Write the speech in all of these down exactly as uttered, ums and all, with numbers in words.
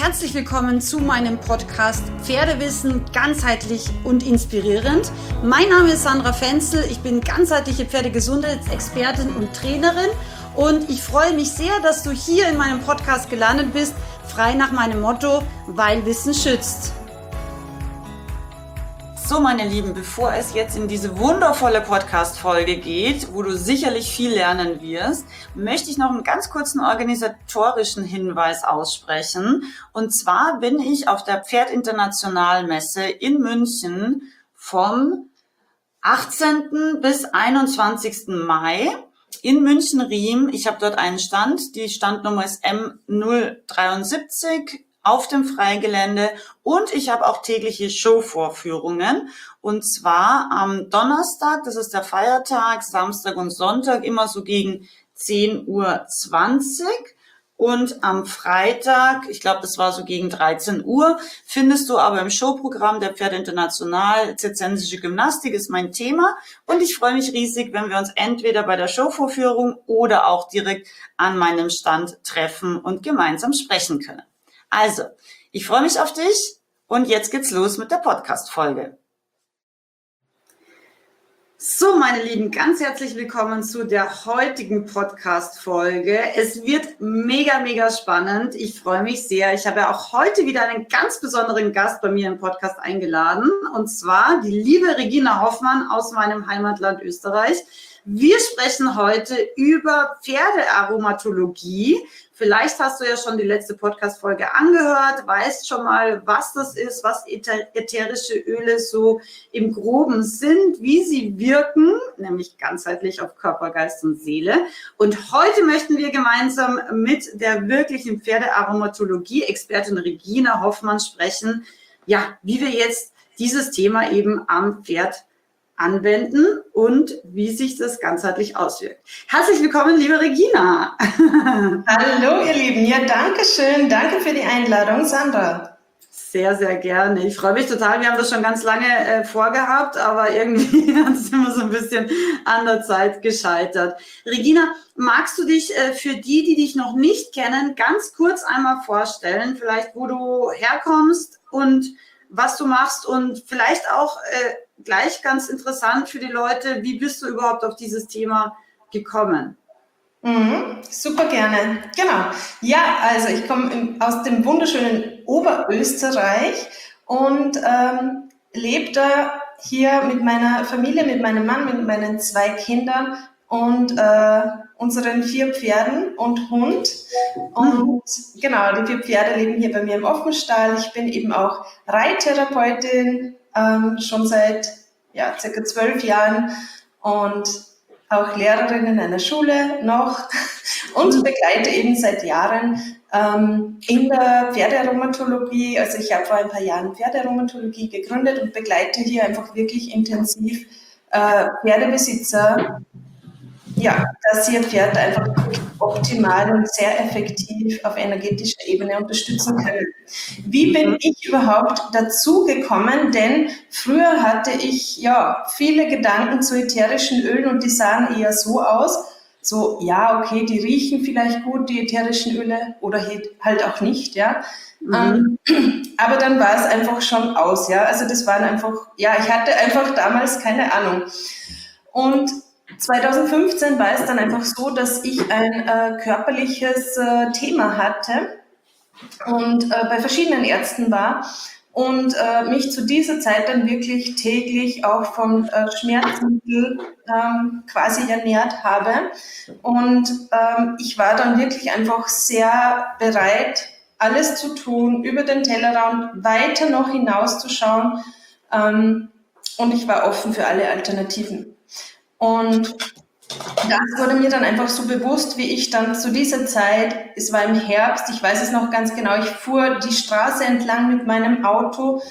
Herzlich willkommen zu meinem Podcast Pferdewissen ganzheitlich und inspirierend. Mein Name ist Sandra Fenzel, ich bin ganzheitliche Pferdegesundheitsexpertin und Trainerin und ich freue mich sehr, dass du hier in meinem Podcast gelandet bist, frei nach meinem Motto, weil Wissen schützt. So, meine Lieben, bevor es jetzt in diese wundervolle Podcast-Folge geht, wo du sicherlich viel lernen wirst, möchte ich noch einen ganz kurzen organisatorischen Hinweis aussprechen. Und zwar bin ich auf der Pferd-International-Messe in München vom achtzehnten bis einundzwanzigsten Mai in München-Riem. Ich habe dort einen Stand, die Standnummer ist M null dreiundsiebzig. Auf dem Freigelände und ich habe auch tägliche Showvorführungen und zwar am Donnerstag, das ist der Feiertag, Samstag und Sonntag immer so gegen zehn Uhr zwanzig und am Freitag, ich glaube das war so gegen dreizehn Uhr, findest du aber im Showprogramm der Pferde International Zirzensische Gymnastik ist mein Thema und ich freue mich riesig, wenn wir uns entweder bei der Showvorführung oder auch direkt an meinem Stand treffen und gemeinsam sprechen können. Also, ich freue mich auf dich und jetzt geht's los mit der Podcast-Folge. So, meine Lieben, ganz herzlich willkommen zu der heutigen Podcast-Folge. Es wird mega, mega spannend. Ich freue mich sehr. Ich habe ja auch heute wieder einen ganz besonderen Gast bei mir im Podcast eingeladen und zwar die liebe Regina Hoffmann aus meinem Heimatland Österreich. Wir sprechen heute über Pferdearomatologie. Vielleicht hast du ja schon die letzte Podcast-Folge angehört, weißt schon mal, was das ist, was ätherische Öle so im Groben sind, wie sie wirken, nämlich ganzheitlich auf Körper, Geist und Seele. Und heute möchten wir gemeinsam mit der wirklichen Pferdearomatologie-Expertin Regina Hoffmann sprechen, ja, wie wir jetzt dieses Thema eben am Pferd anwenden und wie sich das ganzheitlich auswirkt. Herzlich willkommen, liebe Regina. Hallo, ihr Lieben. Ja, danke schön. Danke für die Einladung, Sandra. Sehr, sehr gerne. Ich freue mich total. Wir haben das schon ganz lange äh, vorgehabt, aber irgendwie hat es immer so ein bisschen an der Zeit gescheitert. Regina, magst du dich äh, für die, die dich noch nicht kennen, ganz kurz einmal vorstellen, vielleicht wo du herkommst und was du machst und vielleicht auch äh, gleich ganz interessant für die Leute, wie bist du überhaupt auf dieses Thema gekommen? Mhm, super gerne. Genau. Ja, also ich komme aus dem wunderschönen Oberösterreich und ähm, lebe da hier mit meiner Familie, mit meinem Mann, mit meinen zwei Kindern und äh, unseren vier Pferden und Hund. Und genau, die vier Pferde leben hier bei mir im Offenstall. Ich bin eben auch Reittherapeutin, ähm, schon seit ja, circa zwölf Jahren und auch Lehrerin in einer Schule noch und begleite eben seit Jahren ähm, in der Pferdearomatologie. Also ich habe vor ein paar Jahren Pferdearomatologie gegründet und begleite hier einfach wirklich intensiv äh, Pferdebesitzer, ja, dass ihr Pferd einfach optimal und sehr effektiv auf energetischer Ebene unterstützen können. Wie bin ich überhaupt dazu gekommen? Denn früher hatte ich ja viele Gedanken zu ätherischen Ölen und die sahen eher so aus, so, ja, okay, die riechen vielleicht gut, die ätherischen Öle, oder halt auch nicht, ja. Mhm. Ähm, aber dann war es einfach schon aus, ja. Also das waren einfach, ja, ich hatte einfach damals keine Ahnung. Und zweitausendfünfzehn war es dann einfach so, dass ich ein äh, körperliches äh, Thema hatte und äh, bei verschiedenen Ärzten war und äh, mich zu dieser Zeit dann wirklich täglich auch von äh, Schmerzmitteln ähm, quasi ernährt habe. Und ähm, ich war dann wirklich einfach sehr bereit, alles zu tun, über den Tellerrand weiter noch hinauszuschauen. Ähm, und ich war offen für alle Alternativen. Und das wurde mir dann einfach so bewusst, wie ich dann zu dieser Zeit, es war im Herbst, ich weiß es noch ganz genau, ich fuhr die Straße entlang mit meinem Auto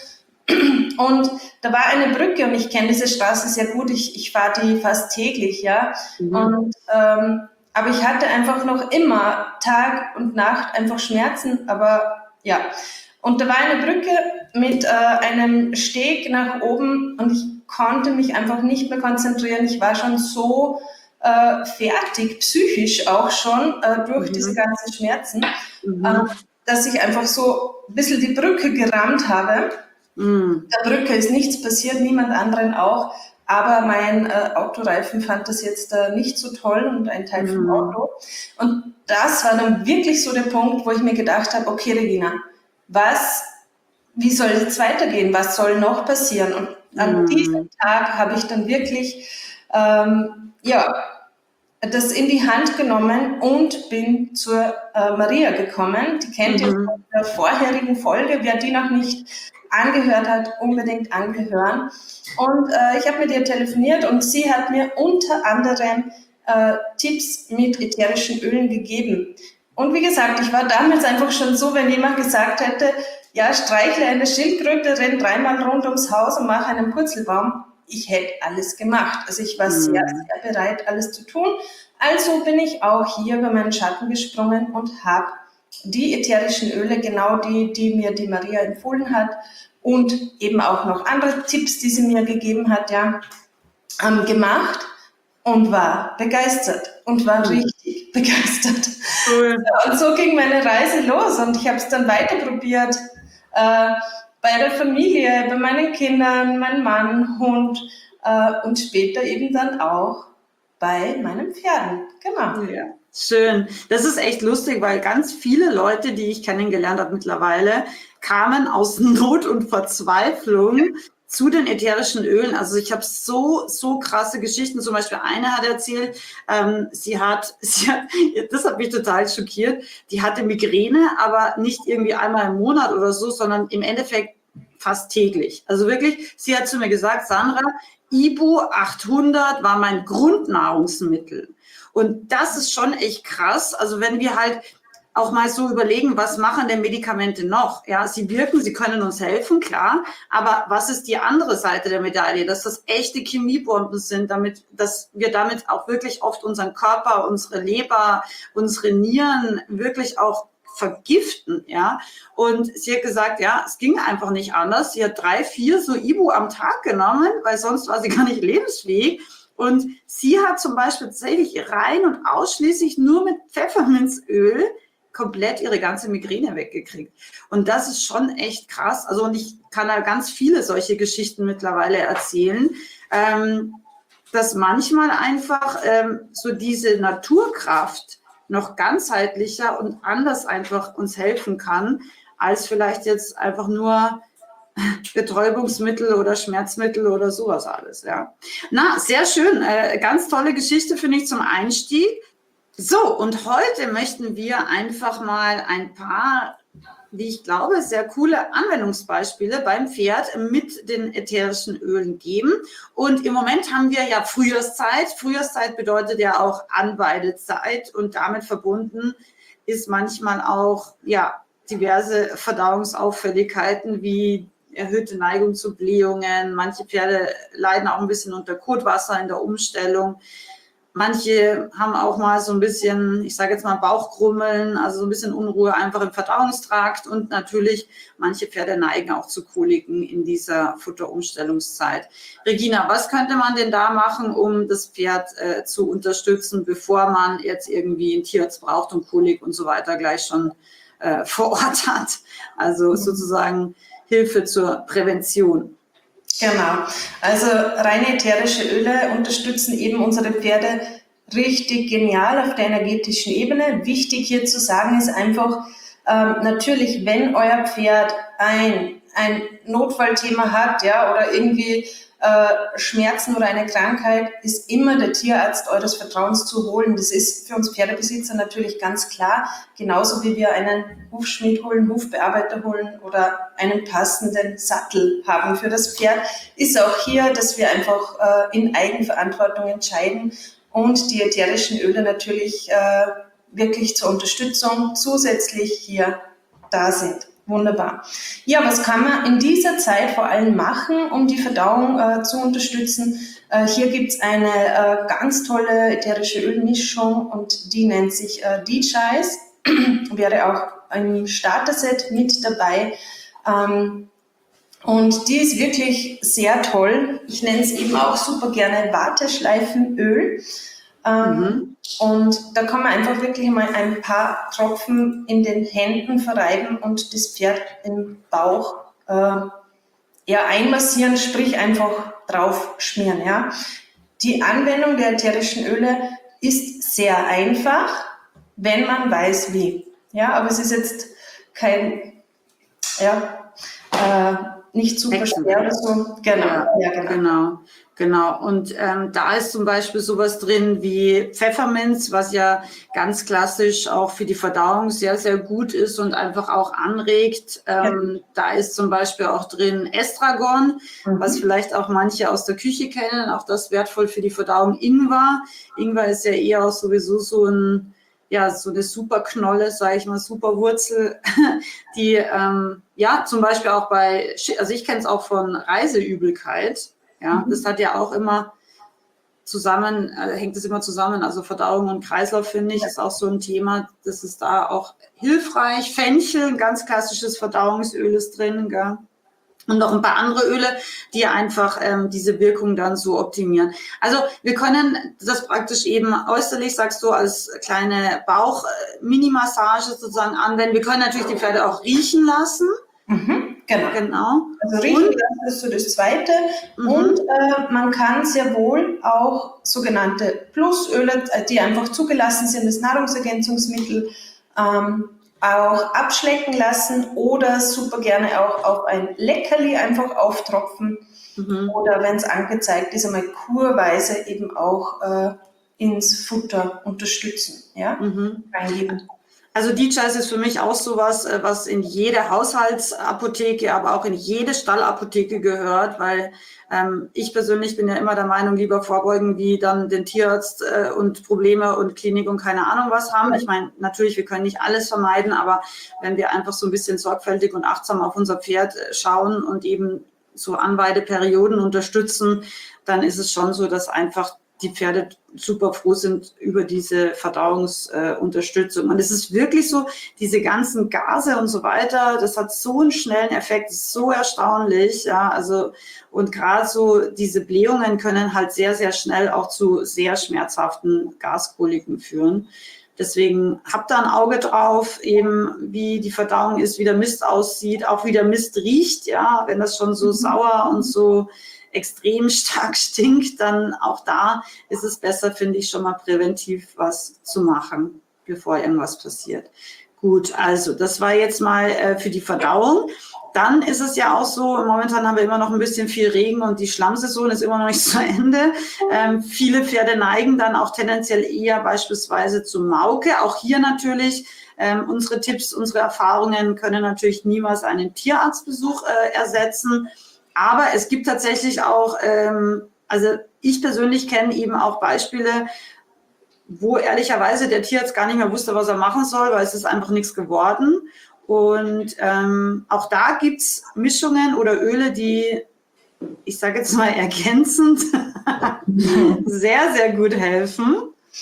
und da war eine Brücke und ich kenne diese Straße sehr gut, ich, ich fahre die fast täglich, ja. Mhm. Und, ähm, aber ich hatte einfach noch immer Tag und Nacht einfach Schmerzen, aber ja. Und da war eine Brücke mit äh, einem Steg nach oben und ich konnte mich einfach nicht mehr konzentrieren. Ich war schon so äh, fertig, psychisch auch schon, äh, durch mhm. diese ganzen Schmerzen. Mhm. Ähm, dass ich einfach so ein bisschen die Brücke gerammt habe. Mm. Der Brücke ist nichts passiert, niemand anderen auch. Aber mein äh, Autoreifen fand das jetzt äh, nicht so toll und ein Teil vom Mm. Auto. Und das war dann wirklich so der Punkt, wo ich mir gedacht habe, okay, Regina, was, wie soll es weitergehen? Was soll noch passieren? Und an Mm. diesem Tag habe ich dann wirklich, ähm, ja, das in die Hand genommen und bin zur äh, Maria gekommen. Die kennt ihr Mhm. von der vorherigen Folge. Wer die noch nicht angehört hat, unbedingt angehören. Und äh, ich habe mit ihr telefoniert und sie hat mir unter anderem äh, Tipps mit ätherischen Ölen gegeben. Und wie gesagt, ich war damals einfach schon so, wenn jemand gesagt hätte, ja, streichle eine Schildkröte, renn dreimal rund ums Haus und mach einen Purzelbaum. Ich hätte alles gemacht. Also ich war Mhm. sehr, sehr bereit, alles zu tun. Also bin ich auch hier über meinen Schatten gesprungen und habe die ätherischen Öle, genau die, die mir die Maria empfohlen hat und eben auch noch andere Tipps, die sie mir gegeben hat, ja, ähm, gemacht und war begeistert und war Mhm. richtig begeistert. Cool. Und so ging meine Reise los und ich habe es dann weiter probiert, äh, bei der Familie, bei meinen Kindern, mein Mann, Hund äh, und später eben dann auch bei meinen Pferden. Genau. Ja, schön. Das ist echt lustig, weil ganz viele Leute, die ich kennengelernt habe mittlerweile, kamen aus Not und Verzweiflung zu den ätherischen Ölen. Also ich habe so, so krasse Geschichten. Zum Beispiel eine hat erzählt, ähm, sie hat, sie hat, das hat mich total schockiert, die hatte Migräne, aber nicht irgendwie einmal im Monat oder so, sondern im Endeffekt fast täglich. Also wirklich, sie hat zu mir gesagt, Sandra, Ibu achthundert war mein Grundnahrungsmittel. Und das ist schon echt krass. Also wenn wir halt auch mal so überlegen, was machen denn Medikamente noch? Ja, sie wirken, sie können uns helfen, klar. Aber was ist die andere Seite der Medaille? Dass das echte Chemiebomben sind, damit, dass wir damit auch wirklich oft unseren Körper, unsere Leber, unsere Nieren wirklich auch vergiften, ja. Und sie hat gesagt, ja, es ging einfach nicht anders. Sie hat drei, vier so Ibu am Tag genommen, weil sonst war sie gar nicht lebensfähig. Und sie hat zum Beispiel tatsächlich rein und ausschließlich nur mit Pfefferminzöl komplett ihre ganze Migräne weggekriegt. Und das ist schon echt krass. Also, und ich kann da ganz viele solche Geschichten mittlerweile erzählen, ähm, dass manchmal einfach ähm, so diese Naturkraft noch ganzheitlicher und anders einfach uns helfen kann, als vielleicht jetzt einfach nur Betäubungsmittel oder Schmerzmittel oder sowas alles, ja. Na, sehr schön. Äh, ganz tolle Geschichte, finde ich, zum Einstieg. So, und heute möchten wir einfach mal ein paar, wie ich glaube, sehr coole Anwendungsbeispiele beim Pferd mit den ätherischen Ölen geben. Und im Moment haben wir ja Frühjahrszeit. Frühjahrszeit bedeutet ja auch Anweidezeit und damit verbunden ist manchmal auch, ja, diverse Verdauungsauffälligkeiten wie erhöhte Neigung zu Blähungen. Manche Pferde leiden auch ein bisschen unter Kotwasser in der Umstellung. Manche haben auch mal so ein bisschen, ich sage jetzt mal Bauchgrummeln, also so ein bisschen Unruhe einfach im Verdauungstrakt. Und natürlich, manche Pferde neigen auch zu Koliken in dieser Futterumstellungszeit. Regina, was könnte man denn da machen, um das Pferd äh, zu unterstützen, bevor man jetzt irgendwie einen Tierarzt braucht und Kolik und so weiter gleich schon äh, vor Ort hat? Also sozusagen Hilfe zur Prävention. Genau. Also reine ätherische Öle unterstützen eben unsere Pferde richtig genial auf der energetischen Ebene. Wichtig hier zu sagen ist einfach, ähm, natürlich, wenn euer Pferd ein, ein Notfallthema hat, ja, oder irgendwie äh, Schmerzen oder eine Krankheit, ist immer der Tierarzt eures Vertrauens zu holen. Das ist für uns Pferdebesitzer natürlich ganz klar. Genauso wie wir einen Hufschmied holen, Hufbearbeiter holen oder einen passenden Sattel haben für das Pferd, ist auch hier, dass wir einfach äh, in Eigenverantwortung entscheiden und die ätherischen Öle natürlich äh, wirklich zur Unterstützung zusätzlich hier da sind. Wunderbar. Ja, was kann man in dieser Zeit vor allem machen, um die Verdauung äh, zu unterstützen? Äh, hier gibt es eine äh, ganz tolle ätherische Ölmischung und die nennt sich äh, D-Chais. Wäre auch ein Starter-Set mit dabei. Ähm, und die ist wirklich sehr toll. Ich nenne es eben auch super gerne Warteschleifenöl. Ähm, Mhm. Und da kann man einfach wirklich mal ein paar Tropfen in den Händen verreiben und das Pferd im Bauch äh, ja, einmassieren, sprich einfach drauf schmieren. Ja. Die Anwendung der ätherischen Öle ist sehr einfach, wenn man weiß wie. Ja, aber es ist jetzt kein, ja, äh, nicht super schwer oder Hexenwerk. so. Genau, Ja, ja, genau. genau, genau. Und ähm, da ist zum Beispiel sowas drin wie Pfefferminz, was ja ganz klassisch auch für die Verdauung sehr, sehr gut ist und einfach auch anregt. Ähm, da ist zum Beispiel auch drin Estragon, was Mhm. vielleicht auch manche aus der Küche kennen, auch das wertvoll für die Verdauung. Ingwer. Ingwer ist ja eher auch sowieso so ein, ja, so eine super Knolle, sage ich mal, super Wurzel, die ähm, ja zum Beispiel auch bei, also ich kenne es auch von Reiseübelkeit, ja, das hat ja auch immer zusammen, äh, hängt es immer zusammen, also Verdauung und Kreislauf, finde ich, ist auch so ein Thema, das ist da auch hilfreich. Fenchel, ein ganz klassisches Verdauungsöl ist drin, gell? Und noch ein paar andere Öle, die einfach ähm, diese Wirkung dann so optimieren. Also wir können das praktisch eben äußerlich, sagst du, als kleine Bauch-Mini-Massage sozusagen anwenden. Wir können natürlich die Pferde auch riechen lassen. Mhm, genau. Genau. Also riechen lassen ist so das Zweite. Und Mhm. äh, man kann sehr wohl auch sogenannte Plusöle, die einfach zugelassen sind, das Nahrungsergänzungsmittel, ähm, auch abschlecken lassen oder super gerne auch auf ein Leckerli einfach auftropfen Mhm. oder wenn es angezeigt ist, einmal kurweise eben auch äh, ins Futter unterstützen, ja, Mhm. reingeben. Also D J S ist für mich auch sowas, äh, was in jede Haushaltsapotheke, aber auch in jede Stallapotheke gehört, weil ähm, ich persönlich bin ja immer der Meinung, lieber vorbeugen, wie dann den Tierarzt äh, und Probleme und Klinik und keine Ahnung was haben. Ich meine, natürlich, wir können nicht alles vermeiden, aber wenn wir einfach so ein bisschen sorgfältig und achtsam auf unser Pferd schauen und eben so Anweideperioden unterstützen, dann ist es schon so, dass einfach die Pferde super froh sind über diese Verdauungsunterstützung. Äh, und es ist wirklich so, diese ganzen Gase und so weiter, das hat so einen schnellen Effekt, das ist so erstaunlich. Ja, also, und gerade so diese Blähungen können halt sehr, sehr schnell auch zu sehr schmerzhaften Gaskoliken führen. Deswegen habt da ein Auge drauf, eben wie die Verdauung ist, wie der Mist aussieht, auch wie der Mist riecht, ja, wenn das schon so sauer und so extrem stark stinkt, dann auch da ist es besser, finde ich, schon mal präventiv was zu machen, bevor irgendwas passiert. Gut, also das war jetzt mal äh, für die Verdauung. Dann ist es ja auch so, momentan haben wir immer noch ein bisschen viel Regen und die Schlammsaison ist immer noch nicht zu Ende. Ähm, viele Pferde neigen dann auch tendenziell eher beispielsweise zu Mauke. Auch hier natürlich ähm, unsere Tipps, unsere Erfahrungen können natürlich niemals einen Tierarztbesuch äh, ersetzen. Aber es gibt tatsächlich auch, ähm, also ich persönlich kenne eben auch Beispiele, wo ehrlicherweise der Tierarzt gar nicht mehr wusste, was er machen soll, weil es ist einfach nichts geworden. Und ähm, auch da gibt es Mischungen oder Öle, die, ich sage jetzt mal ergänzend, sehr, sehr gut helfen.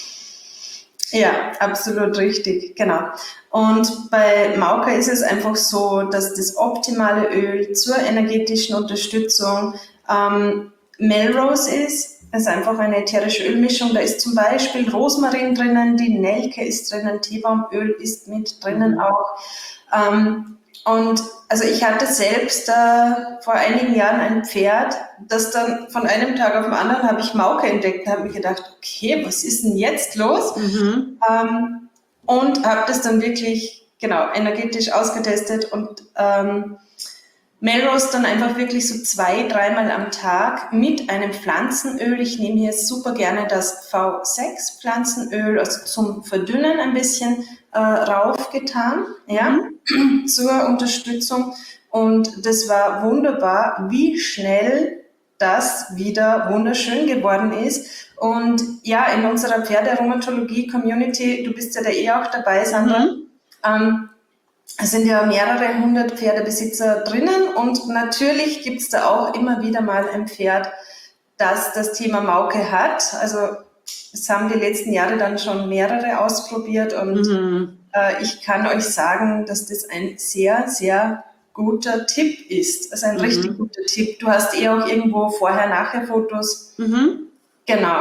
Ja, absolut richtig, genau. Und bei Mauka ist es einfach so, dass das optimale Öl zur energetischen Unterstützung ähm, Melrose ist. Es ist einfach eine ätherische Ölmischung. Da ist zum Beispiel Rosmarin drinnen, die Nelke ist drinnen, Teebaumöl ist mit drinnen Mhm. auch. Ähm, und also ich hatte selbst äh, vor einigen Jahren ein Pferd, das dann von einem Tag auf den anderen habe ich Mauka entdeckt und habe mir gedacht, okay, was ist denn jetzt los? Mhm. Ähm, und habe das dann wirklich genau energetisch ausgetestet und ähm, Melrose dann einfach wirklich so zwei, dreimal am Tag mit einem Pflanzenöl. Ich nehme hier super gerne das V sechs Pflanzenöl, also zum Verdünnen ein bisschen äh, raufgetan, ja, Mhm. zur Unterstützung. Und das war wunderbar, wie schnell das wieder wunderschön geworden ist. Und ja, in unserer Pferderheumatologie-Community, du bist ja da eh auch dabei, Sandra, Mhm. ähm, es sind ja mehrere hundert Pferdebesitzer drinnen und natürlich gibt es da auch immer wieder mal ein Pferd, das das Thema Mauke hat. Also es haben die letzten Jahre dann schon mehrere ausprobiert und Mhm. äh, ich kann euch sagen, dass das ein sehr, sehr guter Tipp ist. Also ein richtig Mhm. guter Tipp. Du hast eh auch irgendwo Vorher-Nachher-Fotos. Mhm. Genau.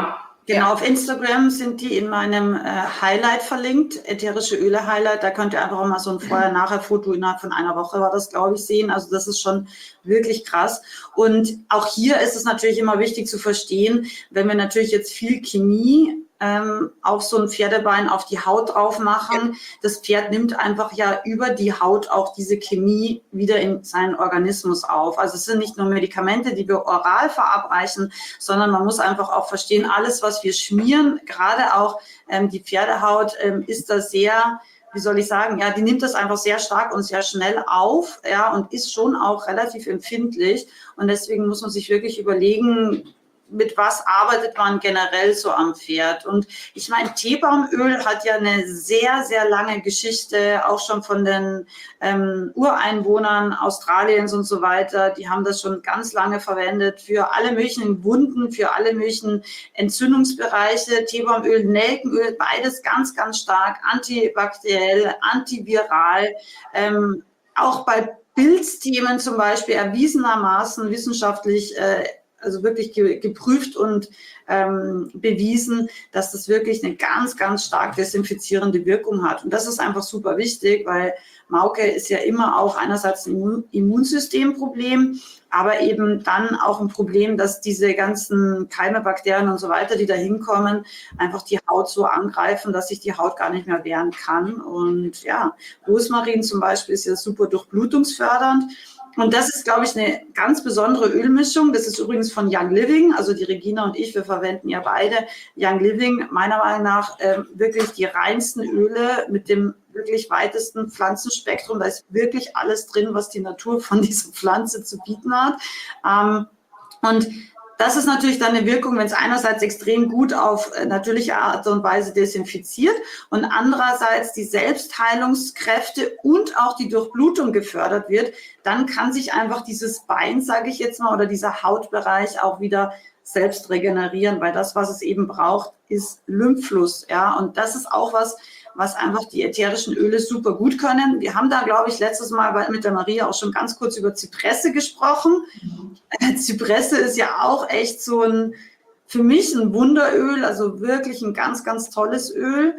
Genau, Ja. auf Instagram sind die in meinem äh, Highlight verlinkt, ätherische Öle Highlight. Da könnt ihr einfach mal so ein Vorher-Nachher-Foto innerhalb von einer Woche war das, glaube ich, sehen. Also das ist schon wirklich krass. Und auch hier ist es natürlich immer wichtig zu verstehen, wenn wir natürlich jetzt viel Chemie ähm, auf so ein Pferdebein auf die Haut drauf machen, das Pferd nimmt einfach ja über die Haut auch diese Chemie wieder in seinen Organismus auf. Also es sind nicht nur Medikamente, die wir oral verabreichen, sondern man muss einfach auch verstehen, alles, was wir schmieren, gerade auch ähm, die Pferdehaut, ähm, ist da sehr, wie soll ich sagen, ja, die nimmt das einfach sehr stark und sehr schnell auf, ja, und ist schon auch relativ empfindlich. Und deswegen muss man sich wirklich überlegen, mit was arbeitet man generell so am Pferd? Und ich meine, Teebaumöl hat ja eine sehr, sehr lange Geschichte, auch schon von den ähm, Ureinwohnern Australiens und so weiter. Die haben das schon ganz lange verwendet für alle möglichen Wunden, für alle möglichen Entzündungsbereiche. Teebaumöl, Nelkenöl, beides ganz, ganz stark antibakteriell, antiviral, ähm, auch bei Pilzthemen zum Beispiel erwiesenermaßen wissenschaftlich äh, also wirklich ge geprüft und ähm, bewiesen, dass das wirklich eine ganz, ganz stark desinfizierende Wirkung hat. Und das ist einfach super wichtig, weil Mauke ist ja immer auch einerseits ein Immun Immunsystemproblem, aber eben dann auch ein Problem, dass diese ganzen Keime, Bakterien und so weiter, die da hinkommen, einfach die Haut so angreifen, dass sich die Haut gar nicht mehr wehren kann. Und ja, Rosmarin zum Beispiel ist ja super durchblutungsfördernd. Und das ist, glaube ich, eine ganz besondere Ölmischung. Das ist übrigens von Young Living. Also die Regina und ich, wir verwenden ja beide Young Living. Meiner Meinung nach äh, wirklich die reinsten Öle mit dem wirklich weitesten Pflanzenspektrum. Da ist wirklich alles drin, was die Natur von dieser Pflanze zu bieten hat. Ähm, und das ist natürlich dann eine Wirkung, wenn es einerseits extrem gut auf natürliche Art und Weise desinfiziert und andererseits die Selbstheilungskräfte und auch die Durchblutung gefördert wird, dann kann sich einfach dieses Bein, sage ich jetzt mal, oder dieser Hautbereich auch wieder selbst regenerieren, weil das, was es eben braucht, ist Lymphfluss, ja, und das ist auch was, was einfach die ätherischen Öle super gut können. Wir haben da, glaube ich, letztes Mal mit der Maria auch schon ganz kurz über Zypresse gesprochen. Zypresse ist ja auch echt so ein, für mich ein Wunderöl, also wirklich ein ganz, ganz tolles Öl.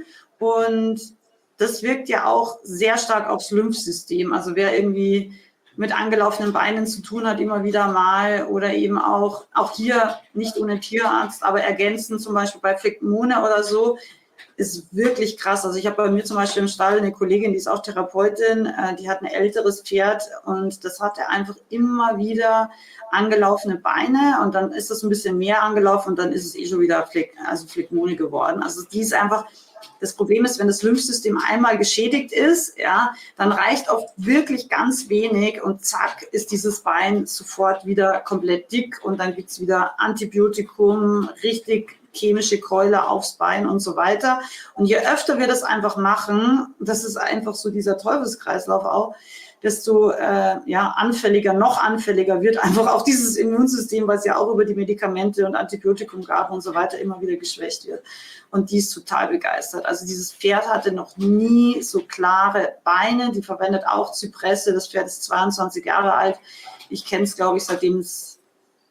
Und das wirkt ja auch sehr stark aufs Lymphsystem. Also wer irgendwie mit angelaufenen Beinen zu tun hat, immer wieder mal, oder eben auch, auch hier nicht ohne Tierarzt, aber ergänzend zum Beispiel bei Phlegmone oder so, ist wirklich krass. Also ich habe bei mir zum Beispiel im Stall eine Kollegin, die ist auch Therapeutin, äh, die hat ein älteres Pferd und das hatte einfach immer wieder angelaufene Beine und dann ist das ein bisschen mehr angelaufen und dann ist es eh schon wieder Phleg also Phlegmone geworden. Also die ist einfach, das Problem ist, wenn das Lymphsystem einmal geschädigt ist, ja, dann reicht oft wirklich ganz wenig und zack ist dieses Bein sofort wieder komplett dick und dann gibt es wieder Antibiotikum, richtig chemische Keule aufs Bein und so weiter. Und je öfter wir das einfach machen, das ist einfach so dieser Teufelskreislauf auch, desto äh, ja, anfälliger, noch anfälliger wird einfach auch dieses Immunsystem, was ja auch über die Medikamente und Antibiotikumgaben und so weiter immer wieder geschwächt wird. Und die ist total begeistert. Also dieses Pferd hatte noch nie so klare Beine. Die verwendet auch Zypresse. Das Pferd ist zweiundzwanzig Jahre alt. Ich kenne es, glaube ich, seitdem es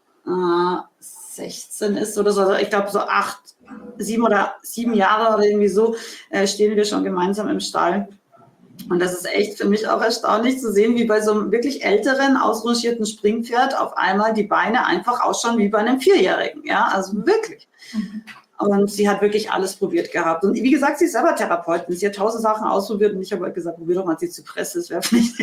äh, sechzehn ist oder so. Also ich glaube, so acht, sieben oder sieben Jahre oder irgendwie so äh, stehen wir schon gemeinsam im Stall. Und das ist echt für mich auch erstaunlich zu sehen, wie bei so einem wirklich älteren, ausrangierten Springpferd auf einmal die Beine einfach ausschauen wie bei einem Vierjährigen. Ja, also wirklich. Mhm. Und sie hat wirklich alles probiert gehabt. Und wie gesagt, sie ist selber Therapeutin. Sie hat tausend Sachen ausprobiert und ich habe halt gesagt, probier doch mal die Zypresse, das wäre vielleicht.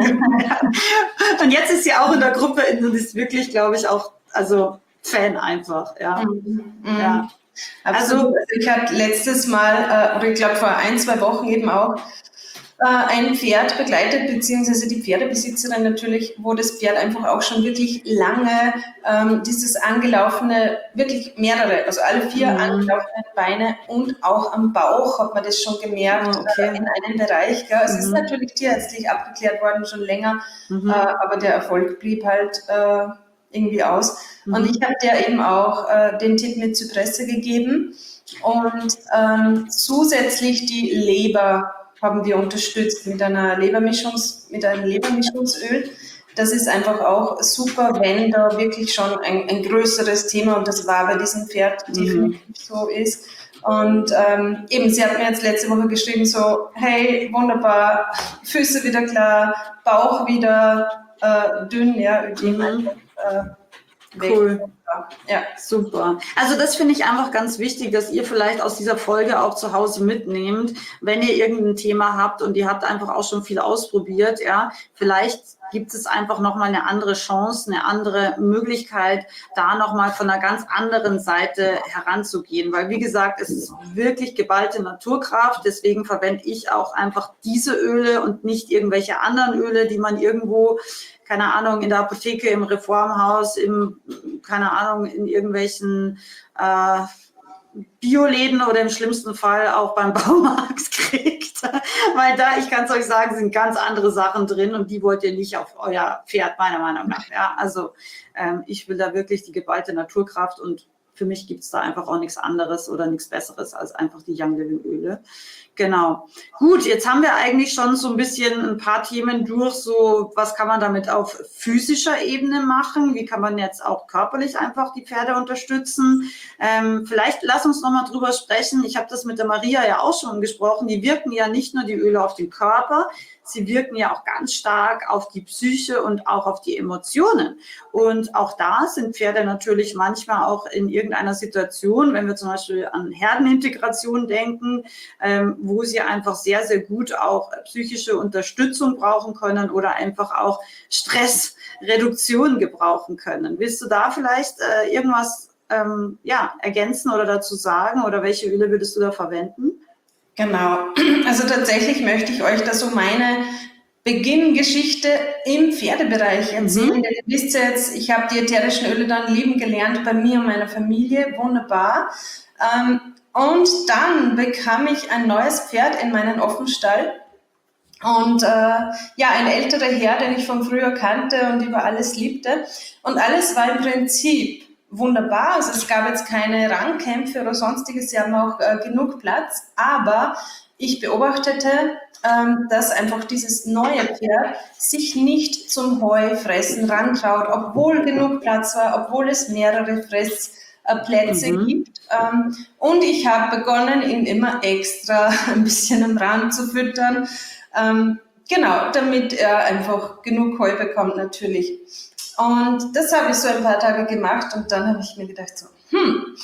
Und jetzt ist sie auch in der Gruppe und ist wirklich, glaube ich, auch, also Fan einfach. Ja. Mhm. Ja. Also ich hatte letztes Mal, oder ich glaube vor ein, zwei Wochen eben auch, ein Pferd begleitet, beziehungsweise die Pferdebesitzerin natürlich, wo das Pferd einfach auch schon wirklich lange ähm, dieses angelaufene, wirklich mehrere, also alle vier mhm. angelaufenen Beine und auch am Bauch hat man das schon gemerkt, oh, okay. äh, in einem Bereich. Gell. Es mhm. ist natürlich tierärztlich abgeklärt worden, schon länger, mhm. äh, aber der Erfolg blieb halt äh, irgendwie aus. Mhm. Und ich habe der eben auch äh, den Tipp mit Zypresse gegeben und ähm, zusätzlich die Leber haben wir unterstützt mit einer Lebermischungs, mit einem Lebermischungsöl. das ist einfach auch super, wenn da wirklich schon ein, ein größeres Thema, und das war bei diesem Pferd Mhm. definitiv so ist. Und ähm, eben, sie hat mir jetzt letzte Woche geschrieben, so, hey, wunderbar, Füße wieder klar, Bauch wieder äh, dünn, ja, Ödem Mhm. einfach äh, weg. Cool. Ja. Super. Also das finde ich einfach ganz wichtig, dass ihr vielleicht aus dieser Folge auch zu Hause mitnehmt, wenn ihr irgendein Thema habt und ihr habt einfach auch schon viel ausprobiert, ja, vielleicht gibt es einfach nochmal eine andere Chance, eine andere Möglichkeit, da nochmal von einer ganz anderen Seite heranzugehen. Weil, wie gesagt, es ist wirklich geballte Naturkraft. Deswegen verwende ich auch einfach diese Öle und nicht irgendwelche anderen Öle, die man irgendwo, keine Ahnung, in der Apotheke, im Reformhaus, im, keine Ahnung, in irgendwelchen äh, Bioläden oder im schlimmsten Fall auch beim Baumarkt kriegt. Weil da, ich kann es euch sagen, sind ganz andere Sachen drin und die wollt ihr nicht auf euer Pferd, meiner Meinung nach. Ja, also ähm, ich will da wirklich die geballte Naturkraft, und für mich gibt es da einfach auch nichts anderes oder nichts Besseres als einfach die Young Living Öle. Genau. Gut, jetzt haben wir eigentlich schon so ein bisschen ein paar Themen durch, so was kann man damit auf physischer Ebene machen, wie kann man jetzt auch körperlich einfach die Pferde unterstützen. Ähm, vielleicht lass uns nochmal drüber sprechen, ich habe das mit der Maria ja auch schon gesprochen, die wirken ja nicht nur die Öle auf den Körper, sie wirken ja auch ganz stark auf die Psyche und auch auf die Emotionen. Und auch da sind Pferde natürlich manchmal auch in irgendeiner Situation, wenn wir zum Beispiel an Herdenintegration denken, ähm, wo sie einfach sehr, sehr gut auch psychische Unterstützung brauchen können oder einfach auch Stressreduktion gebrauchen können. Willst du da vielleicht äh, irgendwas ähm, ja, ergänzen oder dazu sagen, oder welche Öle würdest du da verwenden? Genau, also tatsächlich möchte ich euch da so meine Beginngeschichte im Pferdebereich erzählen. Mhm. Denn ihr wisst ja jetzt, ich habe die ätherischen Öle dann lieben gelernt bei mir und meiner Familie, wunderbar. Ähm, und dann bekam ich ein neues Pferd in meinen Offenstall. Und äh, ja, ein älterer Herr, den ich von früher kannte und über alles liebte. Und alles war im Prinzip wunderbar. Also es gab jetzt keine Rangkämpfe oder sonstiges. Sie haben auch äh, genug Platz. Aber ich beobachtete, ähm, dass einfach dieses neue Pferd sich nicht zum Heufressen rantraut, obwohl genug Platz war, obwohl es mehrere Fressplätze mhm. gibt. Ähm, und ich habe begonnen, ihn immer extra ein bisschen am Rand zu füttern. Ähm, genau, damit er einfach genug Heu bekommt natürlich. Und das habe ich so ein paar Tage gemacht und dann habe ich mir gedacht so, hm,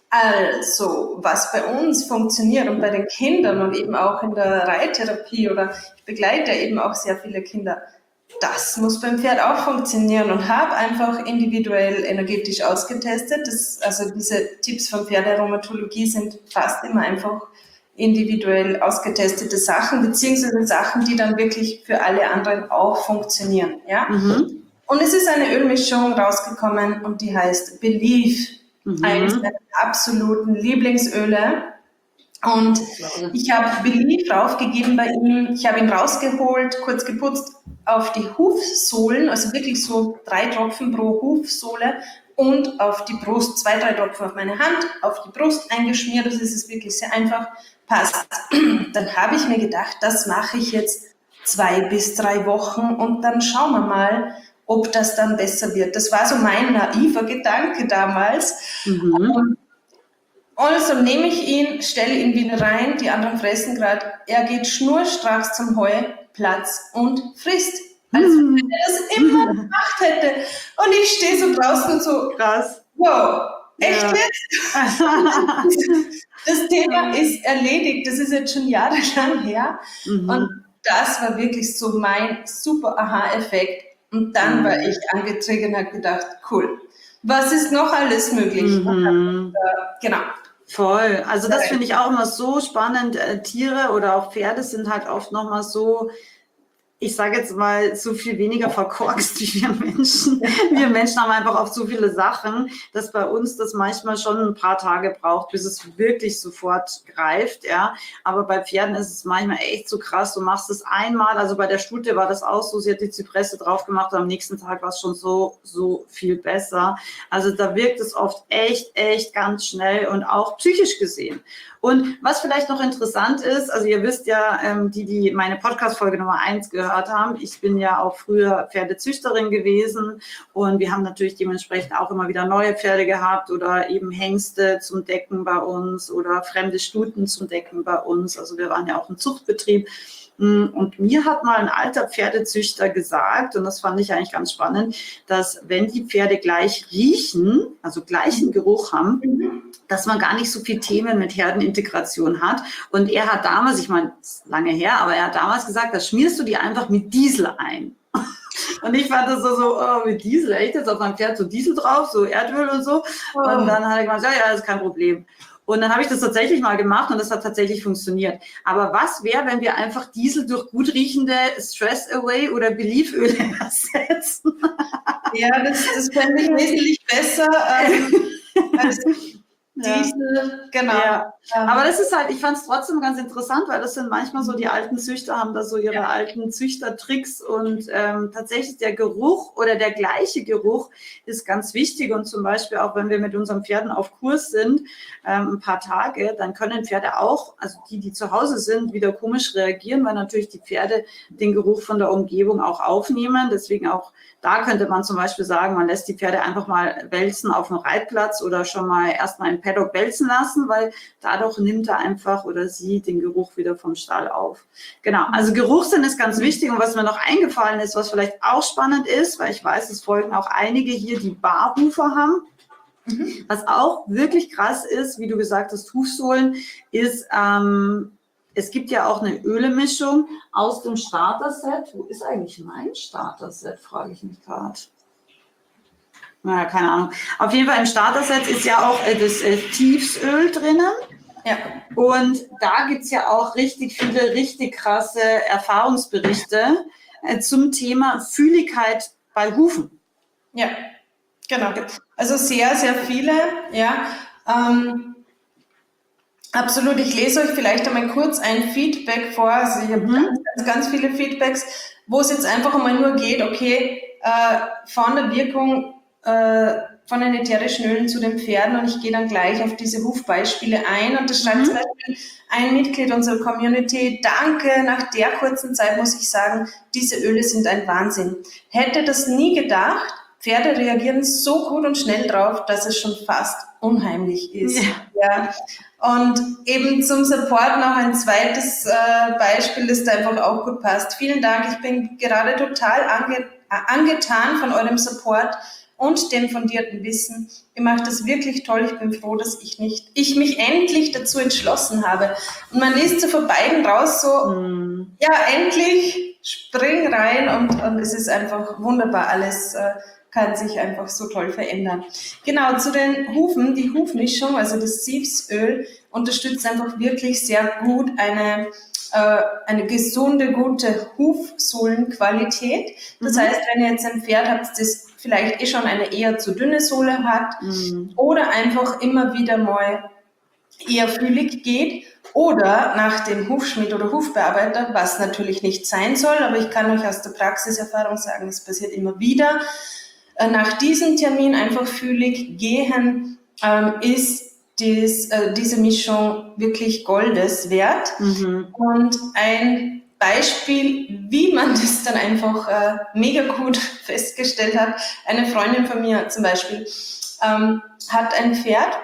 also was bei uns funktioniert und bei den Kindern und eben auch in der Reittherapie, oder ich begleite eben auch sehr viele Kinder, das muss beim Pferd auch funktionieren, und habe einfach individuell energetisch ausgetestet. Das, also diese Tipps von Pferderheumatologie sind fast immer einfach individuell ausgetestete Sachen, beziehungsweise Sachen, die dann wirklich für alle anderen auch funktionieren. Ja? Mhm. Und es ist eine Ölmischung rausgekommen und die heißt Believe, mhm. eines meiner absoluten Lieblingsöle. Und ich habe Believe draufgegeben bei ihm, ich habe ihn rausgeholt, kurz geputzt auf die Hufsohlen, also wirklich so drei Tropfen pro Hufsohle, und auf die Brust, zwei, drei Tropfen auf meine Hand, auf die Brust eingeschmiert. Das ist es wirklich sehr einfach, passt. Dann habe ich mir gedacht, das mache ich jetzt zwei bis drei Wochen und dann schauen wir mal, ob das dann besser wird. Das war so mein naiver Gedanke damals. Mhm. Also nehme ich ihn, stelle ihn wieder rein, die anderen fressen gerade, er geht schnurstracks zum Heuplatz und frisst. Als wenn er das immer gemacht hätte. Und ich stehe so draußen und so, krass. Wow, echt ja. Jetzt? Das Thema ist erledigt, das ist jetzt schon jahrelang her. Mhm. Und das war wirklich so mein super Aha-Effekt. Und dann mhm. war ich angetriggert und habe gedacht, cool, was ist noch alles möglich? Mhm. Äh, genau. Voll. Also das finde ich auch immer so spannend. Äh, Tiere oder auch Pferde sind halt oft nochmal so, ich sage jetzt mal, so viel weniger verkorkst wie wir Menschen. Wir Menschen haben einfach oft so viele Sachen, dass bei uns das manchmal schon ein paar Tage braucht, bis es wirklich sofort greift, ja. Aber bei Pferden ist es manchmal echt so krass. Du machst es einmal, also bei der Stute war das auch so, sie hat die Zypresse drauf gemacht und am nächsten Tag war es schon so, so viel besser. Also da wirkt es oft echt, echt ganz schnell und auch psychisch gesehen. Und was vielleicht noch interessant ist, also ihr wisst ja, ähm, die, die meine Podcast-Folge Nummer eins gehört gehört haben. Ich bin ja auch früher Pferdezüchterin gewesen und wir haben natürlich dementsprechend auch immer wieder neue Pferde gehabt oder eben Hengste zum Decken bei uns oder fremde Stuten zum Decken bei uns. Also wir waren ja auch ein Zuchtbetrieb. Und mir hat mal ein alter Pferdezüchter gesagt, und das fand ich eigentlich ganz spannend, dass wenn die Pferde gleich riechen, also gleichen Geruch haben, dass man gar nicht so viel Themen mit Herdenintegration hat. Und er hat damals, ich meine, das ist lange her, aber er hat damals gesagt, da schmierst du die einfach mit Diesel ein. Und ich fand das so, so oh, mit Diesel, echt jetzt auf meinem Pferd so Diesel drauf, so Erdöl und so. Und dann hat er gesagt, ja, ja, das ist kein Problem. Und dann habe ich das tatsächlich mal gemacht und das hat tatsächlich funktioniert. Aber was wäre, wenn wir einfach Diesel durch gut riechende Stress Away oder Believeöle ersetzen? Ja, das, das fände ich wesentlich besser ähm, als Diesel, ja. Genau. Ja. Aber das ist halt, ich fand es trotzdem ganz interessant, weil das sind manchmal so, die alten Züchter haben da so ihre ja. alten Züchtertricks und ähm, tatsächlich der Geruch oder der gleiche Geruch ist ganz wichtig und zum Beispiel auch, wenn wir mit unseren Pferden auf Kurs sind, ähm, ein paar Tage, dann können Pferde auch, also die, die zu Hause sind, wieder komisch reagieren, weil natürlich die Pferde den Geruch von der Umgebung auch aufnehmen, deswegen auch da könnte man zum Beispiel sagen, man lässt die Pferde einfach mal wälzen auf dem Reitplatz oder schon mal erstmal im Paddock wälzen lassen, weil dadurch nimmt er einfach oder sie den Geruch wieder vom Stall auf. Genau, also Geruchssinn ist ganz wichtig und was mir noch eingefallen ist, was vielleicht auch spannend ist, weil ich weiß, es folgen auch einige hier, die Barhufer haben. Mhm. Was auch wirklich krass ist, wie du gesagt hast, Hufsohlen, ist, ähm, es gibt ja auch eine Ölemischung aus dem Starter-Set. Wo ist eigentlich mein Starter-Set, frage ich mich gerade. Naja, keine Ahnung. Auf jeden Fall im Starter-Set ist ja auch äh, das äh, Tiefsöl drinnen. Ja. Und da gibt es ja auch richtig viele, richtig krasse Erfahrungsberichte äh, zum Thema Fühligkeit bei Hufen. Ja, genau. Also sehr, sehr viele, ja. Ähm, Absolut, ich lese euch vielleicht einmal kurz ein Feedback vor. Also ich habe mhm. ganz, ganz, ganz viele Feedbacks, wo es jetzt einfach einmal nur geht, okay, äh, von der Wirkung äh, von den ätherischen Ölen zu den Pferden und ich gehe dann gleich auf diese Hufbeispiele ein und das schreibt mhm. zum Beispiel ein Mitglied unserer Community, danke, nach der kurzen Zeit muss ich sagen, diese Öle sind ein Wahnsinn. Hätte das nie gedacht, Pferde reagieren so gut und schnell drauf, dass es schon fast unheimlich ist. Ja. Ja. Und eben zum Support noch ein zweites äh, Beispiel, das da einfach auch gut passt. Vielen Dank, ich bin gerade total ange, angetan von eurem Support und dem fundierten Wissen. Ihr macht das wirklich toll. Ich bin froh, dass ich nicht, ich mich endlich dazu entschlossen habe. Und man liest so von beiden raus so, mm. ja, endlich spring rein und, und es ist einfach wunderbar alles. Äh, kann sich einfach so toll verändern. Genau, zu den Hufen, die Hufmischung, also das Sievesöl, unterstützt einfach wirklich sehr gut eine, äh, eine gesunde, gute Hufsohlenqualität. Das mhm. heißt, wenn ihr jetzt ein Pferd habt, das vielleicht eh schon eine eher zu dünne Sohle hat mhm. oder einfach immer wieder mal eher fühlig geht oder nach dem Hufschmied oder Hufbearbeiter, was natürlich nicht sein soll, aber ich kann euch aus der Praxiserfahrung sagen, es passiert immer wieder, nach diesem Termin einfach fühlig gehen, ähm, ist dies, äh, diese Mischung wirklich Goldes wert. Mhm. Und ein Beispiel, wie man das dann einfach äh, mega gut festgestellt hat, eine Freundin von mir zum Beispiel ähm, hat ein Pferd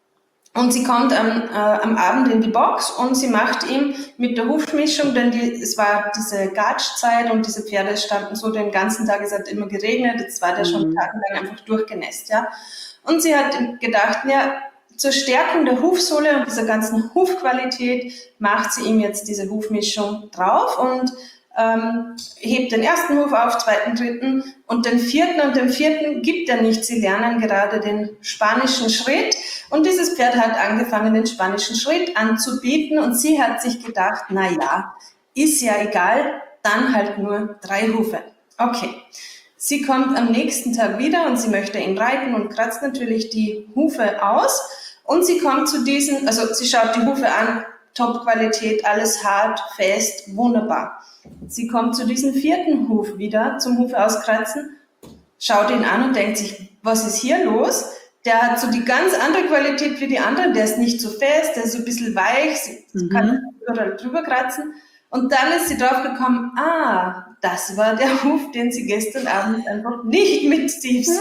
und sie kommt am, äh, am Abend in die Box und sie macht ihm mit der Hufmischung, denn die, es war diese Gatschzeit und diese Pferde standen so den ganzen Tag, es hat immer geregnet, jetzt war der schon tagelang einfach durchgenässt, ja. Und sie hat gedacht, ja, zur Stärkung der Hufsohle und dieser ganzen Hufqualität macht sie ihm jetzt diese Hufmischung drauf und ähm, hebt den ersten Huf auf, zweiten, dritten und den vierten und den vierten gibt er nicht. Sie lernen gerade den spanischen Schritt und dieses Pferd hat angefangen, den spanischen Schritt anzubieten und sie hat sich gedacht, na ja, ist ja egal, dann halt nur drei Hufe. Okay. Sie kommt am nächsten Tag wieder und sie möchte ihn reiten und kratzt natürlich die Hufe aus und sie kommt zu diesen, also sie schaut die Hufe an, Top-Qualität, alles hart, fest, wunderbar. Sie kommt zu diesem vierten Huf wieder, zum Hufe auskratzen, schaut ihn an und denkt sich, was ist hier los? Der hat so die ganz andere Qualität wie die anderen, der ist nicht so fest, der ist so ein bisschen weich, sie mhm. kann überall drüber kratzen. Und dann ist sie drauf gekommen, ah, das war der Huf, den sie gestern Abend einfach nicht mit Steves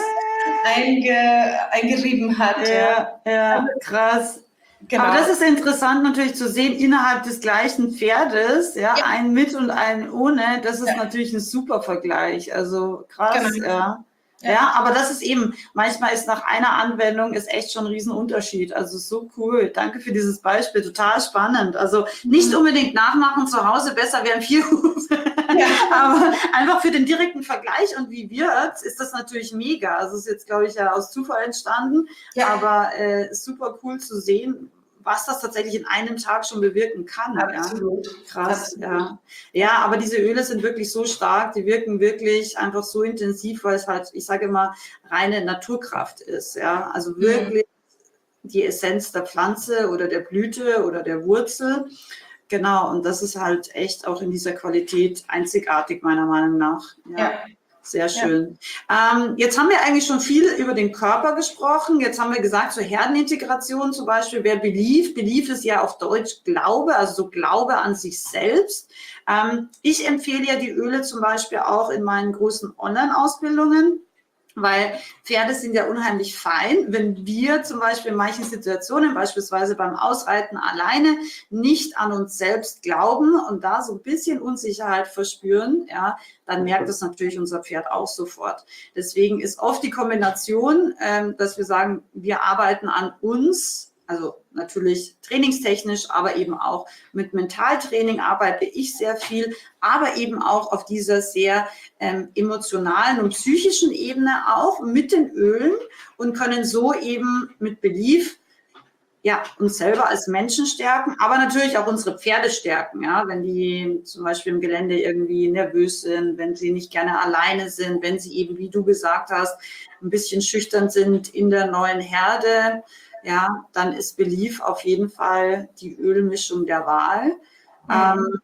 einge, eingerieben hat. Ja, ja, krass. Genau. Aber das ist interessant natürlich zu sehen, innerhalb des gleichen Pferdes, ja, Ja. einen mit und einen ohne, das ist Ja. natürlich ein super Vergleich. Also krass, Genau. ja. Ja. Ja, aber das ist eben, manchmal ist nach einer Anwendung ist echt schon ein Riesenunterschied. Also so cool. Danke für dieses Beispiel, total spannend. Also nicht unbedingt nachmachen zu Hause, besser wären vier Hufe. Ja. Aber einfach für den direkten Vergleich und wie wird's, ist das natürlich mega. Also ist jetzt, glaube ich, ja aus Zufall entstanden, ja. aber äh, super cool zu sehen, was das tatsächlich in einem Tag schon bewirken kann. Absolut. Ja. Krass, Absolut. ja. Ja, aber diese Öle sind wirklich so stark, die wirken wirklich einfach so intensiv, weil es halt, ich sage immer, reine Naturkraft ist. Ja, also wirklich mhm. die Essenz der Pflanze oder der Blüte oder der Wurzel. Genau, und das ist halt echt auch in dieser Qualität einzigartig, meiner Meinung nach. Ja. ja. Sehr schön. Ja. Ähm, jetzt haben wir eigentlich schon viel über den Körper gesprochen. Jetzt haben wir gesagt, so Herdenintegration zum Beispiel, wer Belief, Belief ist ja auf Deutsch Glaube, also so Glaube an sich selbst. Ähm, ich empfehle ja die Öle zum Beispiel auch in meinen großen Online-Ausbildungen, weil Pferde sind ja unheimlich fein. Wenn wir zum Beispiel in manchen Situationen, beispielsweise beim Ausreiten alleine, nicht an uns selbst glauben und da so ein bisschen Unsicherheit verspüren, ja, dann merkt es natürlich unser Pferd auch sofort. Deswegen ist oft die Kombination, ähm, dass wir sagen, wir arbeiten an uns, also natürlich trainingstechnisch, aber eben auch mit Mentaltraining arbeite ich sehr viel, aber eben auch auf dieser sehr ähm, emotionalen und psychischen Ebene auch mit den Ölen und können so eben mit Belief ja, uns selber als Menschen stärken, aber natürlich auch unsere Pferde stärken, ja, wenn die zum Beispiel im Gelände irgendwie nervös sind, wenn sie nicht gerne alleine sind, wenn sie eben, wie du gesagt hast, ein bisschen schüchtern sind in der neuen Herde, ja, dann ist Belief auf jeden Fall die Ölmischung der Wahl. Mhm. Ähm,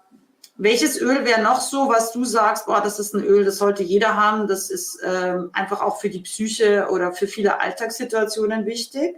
welches Öl wäre noch so, was du sagst, boah, das ist ein Öl, das sollte jeder haben, das ist ähm, einfach auch für die Psyche oder für viele Alltagssituationen wichtig?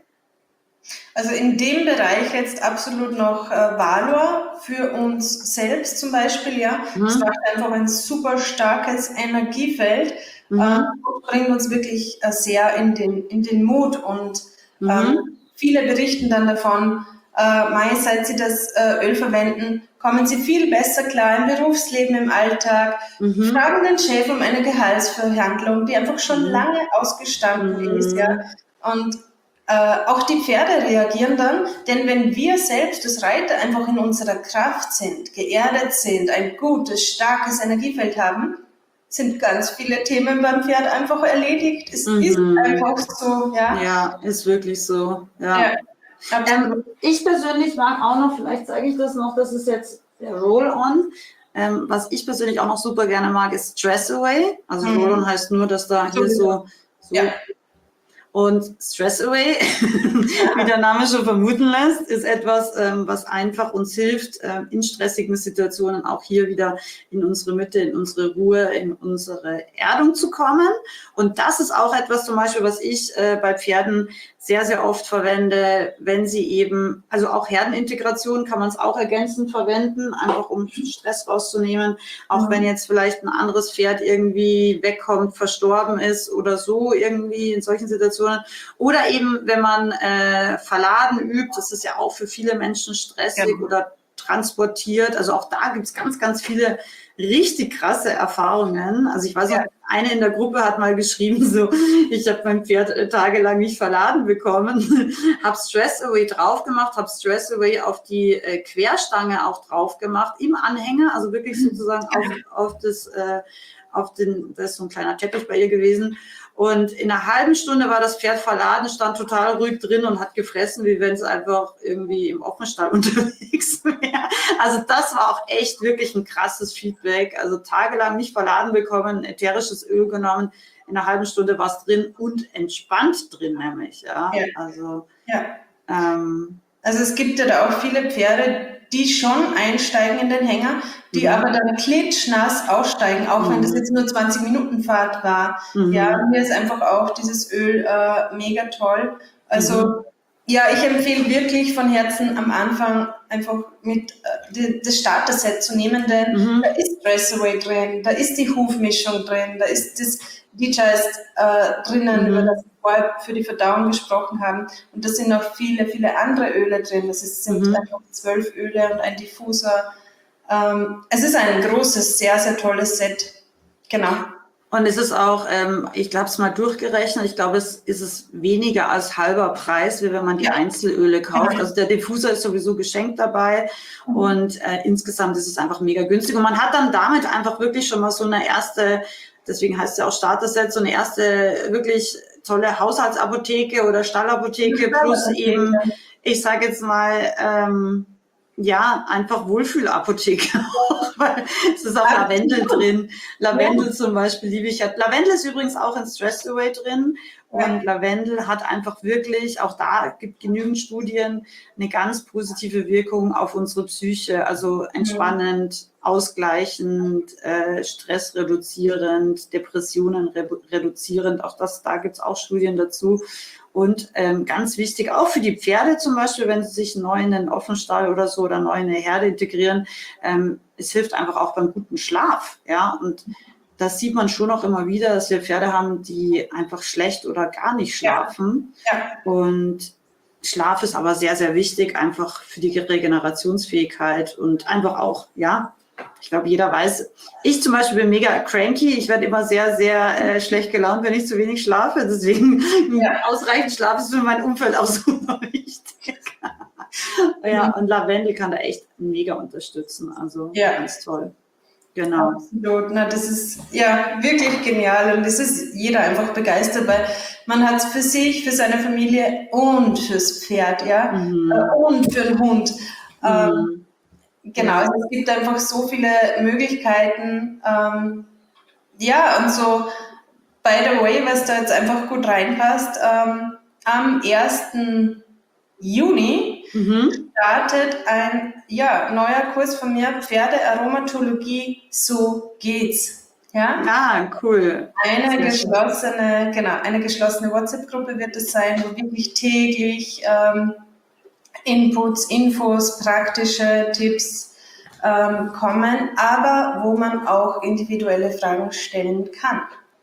Also in dem Bereich jetzt absolut noch äh, Valor für uns selbst zum Beispiel, ja. Mhm. Das macht einfach ein super starkes Energiefeld, mhm. äh, und bringt uns wirklich äh, sehr in den, in den Mut und mhm. ähm, viele berichten dann davon, äh, Mai, seit sie das äh, Öl verwenden, kommen sie viel besser klar im Berufsleben, im Alltag, mhm. fragen den Chef um eine Gehaltsverhandlung, die einfach schon mhm. lange ausgestanden mhm. ist, ja. Und Äh, auch die Pferde reagieren dann, denn wenn wir selbst als Reiter einfach in unserer Kraft sind, geerdet sind, ein gutes, starkes Energiefeld haben, sind ganz viele Themen beim Pferd einfach erledigt. Es mhm. ist einfach so, ja. Ja, ist wirklich so, ja. ja ähm, ich persönlich mag auch noch, vielleicht sage ich das noch, das ist jetzt der Roll-On. Ähm, was ich persönlich auch noch super gerne mag, ist Stress Away. Also mhm. Roll-On heißt nur, dass da hier so, so ja. Und Stress Away, wie der Name schon vermuten lässt, ist etwas, ähm, was einfach uns hilft, äh, in stressigen Situationen auch hier wieder in unsere Mitte, in unsere Ruhe, in unsere Erdung zu kommen. Und das ist auch etwas zum Beispiel, was ich äh, bei Pferden sehr, sehr oft verwende, wenn sie eben, also auch Herdenintegration kann man es auch ergänzend verwenden, einfach um Stress rauszunehmen. Auch mhm. wenn jetzt vielleicht ein anderes Pferd irgendwie wegkommt, verstorben ist oder so irgendwie in solchen Situationen. Oder eben, wenn man äh, Verladen übt, das ist ja auch für viele Menschen stressig ja. oder transportiert. Also auch da gibt es ganz, ganz viele richtig krasse Erfahrungen. Also ich weiß noch, ja. eine in der Gruppe hat mal geschrieben, so, ich habe mein Pferd äh, tagelang nicht verladen bekommen, habe Stress Away drauf gemacht, habe Stress Away auf die äh, Querstange auch drauf gemacht, im Anhänger, also wirklich sozusagen auf, auf das, äh, auf den, das ist so ein kleiner Teppich bei ihr gewesen. Und in einer halben Stunde war das Pferd verladen, stand total ruhig drin und hat gefressen, wie wenn es einfach irgendwie im Offenstall unterwegs wäre. Also das war auch echt wirklich ein krasses Feedback. Also tagelang nicht verladen bekommen, ätherisches Öl genommen, in einer halben Stunde war es drin und entspannt drin nämlich. Ja, ja. Also, ja. Ähm, also es gibt ja da auch viele Pferde, die schon einsteigen in den Hänger, die mhm. aber dann klitschnass aussteigen, auch mhm. wenn das jetzt nur zwanzig Minuten Fahrt war. Mhm. Ja, mir ist einfach auch dieses Öl äh, mega toll. Also mhm. ja, ich empfehle wirklich von Herzen am Anfang einfach mit die, das Starter-Set zu nehmen, denn Mhm. da ist Stress Away drin, da ist die Hufmischung drin, da ist das Digest äh, drinnen, Mhm. über das wir vorher für die Verdauung gesprochen haben. Und da sind noch viele, viele andere Öle drin. Das ist, sind Mhm. einfach zwölf Öle und ein Diffusor. Ähm, es ist ein großes, sehr, sehr tolles Set. Genau. Und es ist auch, ähm, ich glaube es mal durchgerechnet, ich glaube, es ist es weniger als halber Preis, wie wenn man die Ja. Einzelöle kauft. Genau. Also der Diffuser ist sowieso geschenkt dabei und äh, insgesamt ist es einfach mega günstig. Und man hat dann damit einfach wirklich schon mal so eine erste, deswegen heißt es ja auch Starter-Set, so eine erste wirklich tolle Haushaltsapotheke oder Stallapotheke plus eben, ich sage jetzt mal, ähm, ja, einfach Wohlfühlapotheke auch, weil es ist auch Lavendel drin. Lavendel zum Beispiel liebe ich. Lavendel ist übrigens auch in Stress Away drin und Lavendel hat einfach wirklich, auch da gibt genügend Studien, eine ganz positive Wirkung auf unsere Psyche, also entspannend, ausgleichend, äh, stressreduzierend, Depressionen re reduzierend, auch das, da gibt's auch Studien dazu. Und ähm, ganz wichtig, auch für die Pferde zum Beispiel, wenn sie sich neu in den Offenstall oder so oder neu in eine Herde integrieren, ähm, es hilft einfach auch beim guten Schlaf. Ja, und das sieht man schon auch immer wieder, dass wir Pferde haben, die einfach schlecht oder gar nicht schlafen. Ja. Ja. Und Schlaf ist aber sehr, sehr wichtig, einfach für die Regenerationsfähigkeit und einfach auch, ja, ich glaube, jeder weiß, ich zum Beispiel bin mega cranky, ich werde immer sehr, sehr äh, schlecht gelaunt, wenn ich zu wenig schlafe, deswegen ja. Ausreichend Schlaf ist für mein Umfeld auch super wichtig. Ja, und Lavendel kann da echt mega unterstützen, also ja. Ganz toll. Genau. Absolut, na, das ist ja wirklich genial und es ist jeder einfach begeistert, weil man hat es für sich, für seine Familie und fürs Pferd, ja, mhm. und für den Hund. Mhm. Ähm, genau, ja. Also es gibt einfach so viele Möglichkeiten. Ähm, ja, und so, by the way, was da jetzt einfach gut reinpasst, ähm, am ersten Juni mhm. startet ein ja, neuer Kurs von mir, Pferdearomatologie, so geht's. Ja? Ah, cool. Eine geschlossene, genau, eine geschlossene WhatsApp-Gruppe wird es sein, wo wirklich täglich ähm, Inputs, Infos, praktische Tipps ähm, kommen, aber wo man auch individuelle Fragen stellen kann.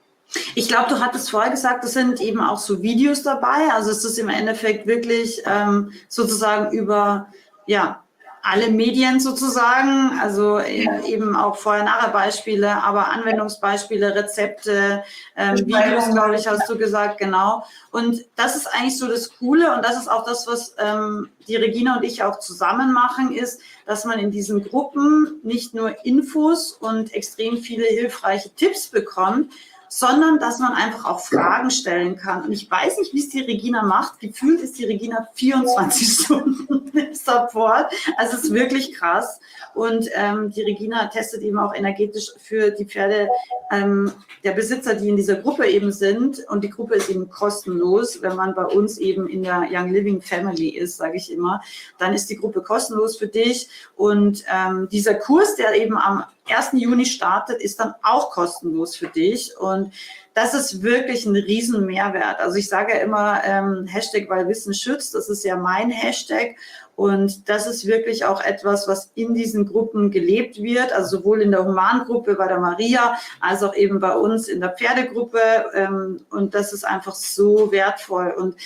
Ich glaube, du hattest vorher gesagt, es sind eben auch so Videos dabei. Also es ist im Endeffekt wirklich ähm, sozusagen über ja alle Medien sozusagen. Also ja. eben auch Vorher-Nachher-Beispiele, aber Anwendungsbeispiele, Rezepte, ähm, Videos, glaube ich, hast du gesagt, genau. Und das ist eigentlich so das Coole und das ist auch das, was ähm, die Regina und ich auch zusammen machen, ist, dass man in diesen Gruppen nicht nur Infos und extrem viele hilfreiche Tipps bekommt, sondern dass man einfach auch Fragen stellen kann. Und ich weiß nicht, wie es die Regina macht. Gefühlt ist die Regina vierundzwanzig Stunden im Support. Also es ist wirklich krass. Und ähm, die Regina testet eben auch energetisch für die Pferde ähm, der Besitzer, die in dieser Gruppe eben sind. Und die Gruppe ist eben kostenlos. Wenn man bei uns eben in der Young Living Family ist, sage ich immer, dann ist die Gruppe kostenlos für dich. Und ähm, dieser Kurs, der eben am ersten Juni startet, ist dann auch kostenlos für dich. Und das ist wirklich ein riesen Mehrwert. Also ich sage ja immer ähm, Hashtag, weil Wissen schützt. Das ist ja mein Hashtag. Und das ist wirklich auch etwas, was in diesen Gruppen gelebt wird. Also sowohl in der Humangruppe bei der Maria, als auch eben bei uns in der Pferdegruppe. Ähm, und das ist einfach so wertvoll. Und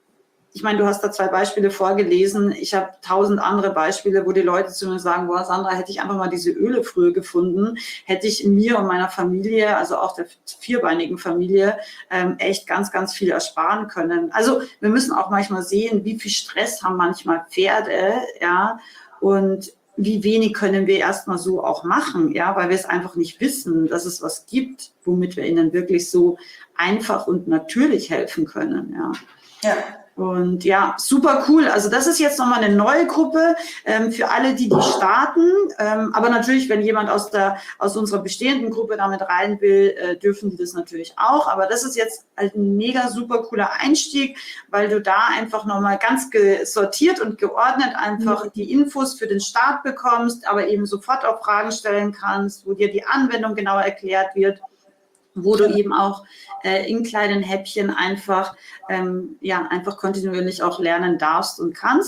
ich meine, du hast da zwei Beispiele vorgelesen. Ich habe tausend andere Beispiele, wo die Leute zu mir sagen, boah, Sandra, hätte ich einfach mal diese Öle früher gefunden, hätte ich mir und meiner Familie, also auch der vierbeinigen Familie, ähm, echt ganz, ganz viel ersparen können. Also wir müssen auch manchmal sehen, wie viel Stress haben manchmal Pferde, ja, und wie wenig können wir erstmal so auch machen, ja, weil wir es einfach nicht wissen, dass es was gibt, womit wir ihnen wirklich so einfach und natürlich helfen können, ja. Ja. Und ja, super cool. Also das ist jetzt nochmal eine neue Gruppe ähm, für alle, die die starten. Ähm, aber natürlich, wenn jemand aus der aus unserer bestehenden Gruppe damit rein will, äh, dürfen die das natürlich auch. Aber das ist jetzt halt ein mega super cooler Einstieg, weil du da einfach nochmal ganz sortiert und geordnet einfach mhm. die Infos für den Start bekommst, aber eben sofort auch Fragen stellen kannst, wo dir die Anwendung genauer erklärt wird, wo du eben auch äh, in kleinen Häppchen einfach, ähm, ja, einfach kontinuierlich auch lernen darfst und kannst.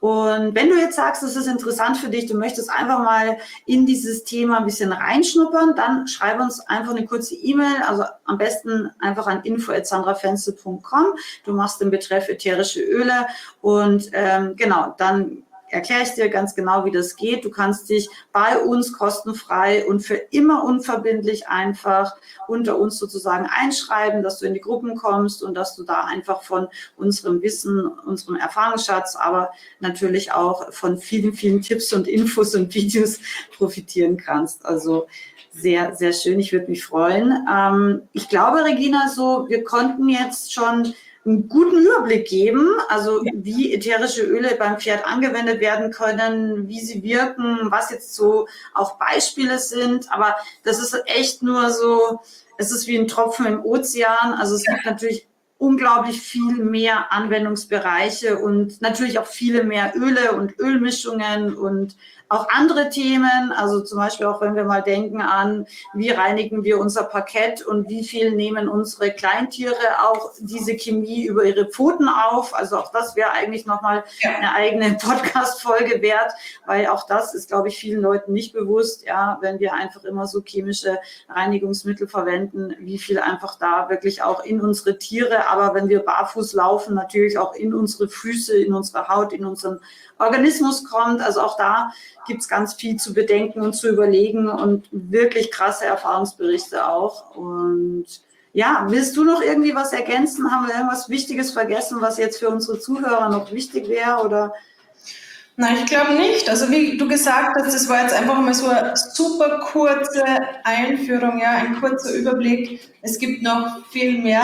Und wenn du jetzt sagst, das ist interessant für dich, du möchtest einfach mal in dieses Thema ein bisschen reinschnuppern, dann schreib uns einfach eine kurze E-Mail, also am besten einfach an info at sandra fenzel punkt com. Du machst den Betreff ätherische Öle und ähm, genau, dann erkläre ich dir ganz genau, wie das geht. Du kannst dich bei uns kostenfrei und für immer unverbindlich einfach unter uns sozusagen einschreiben, dass du in die Gruppen kommst und dass du da einfach von unserem Wissen, unserem Erfahrungsschatz, aber natürlich auch von vielen, vielen Tipps und Infos und Videos profitieren kannst. Also sehr, sehr schön. Ich würde mich freuen. Ähm, ich glaube, Regina, so, wir konnten jetzt schon einen guten Überblick geben, also wie ätherische Öle beim Pferd angewendet werden können, wie sie wirken, was jetzt so auch Beispiele sind. Aber das ist echt nur so, es ist wie ein Tropfen im Ozean. Also es gibt natürlich unglaublich viel mehr Anwendungsbereiche und natürlich auch viele mehr Öle und Ölmischungen und auch andere Themen, also zum Beispiel auch, wenn wir mal denken an, wie reinigen wir unser Parkett und wie viel nehmen unsere Kleintiere auch diese Chemie über ihre Pfoten auf. Also auch das wäre eigentlich nochmal eine eigene Podcast-Folge wert, weil auch das ist, glaube ich, vielen Leuten nicht bewusst, ja, wenn wir einfach immer so chemische Reinigungsmittel verwenden, wie viel einfach da wirklich auch in unsere Tiere, aber wenn wir barfuß laufen, natürlich auch in unsere Füße, in unsere Haut, in unseren Organismus kommt. Also auch da gibt es ganz viel zu bedenken und zu überlegen und wirklich krasse Erfahrungsberichte auch. Und ja, willst du noch irgendwie was ergänzen? Haben wir irgendwas Wichtiges vergessen, was jetzt für unsere Zuhörer noch wichtig wäre? Oder? Nein, ich glaube nicht. Also wie du gesagt hast, das war jetzt einfach mal so eine super kurze Einführung, ja, ein kurzer Überblick. Es gibt noch viel mehr.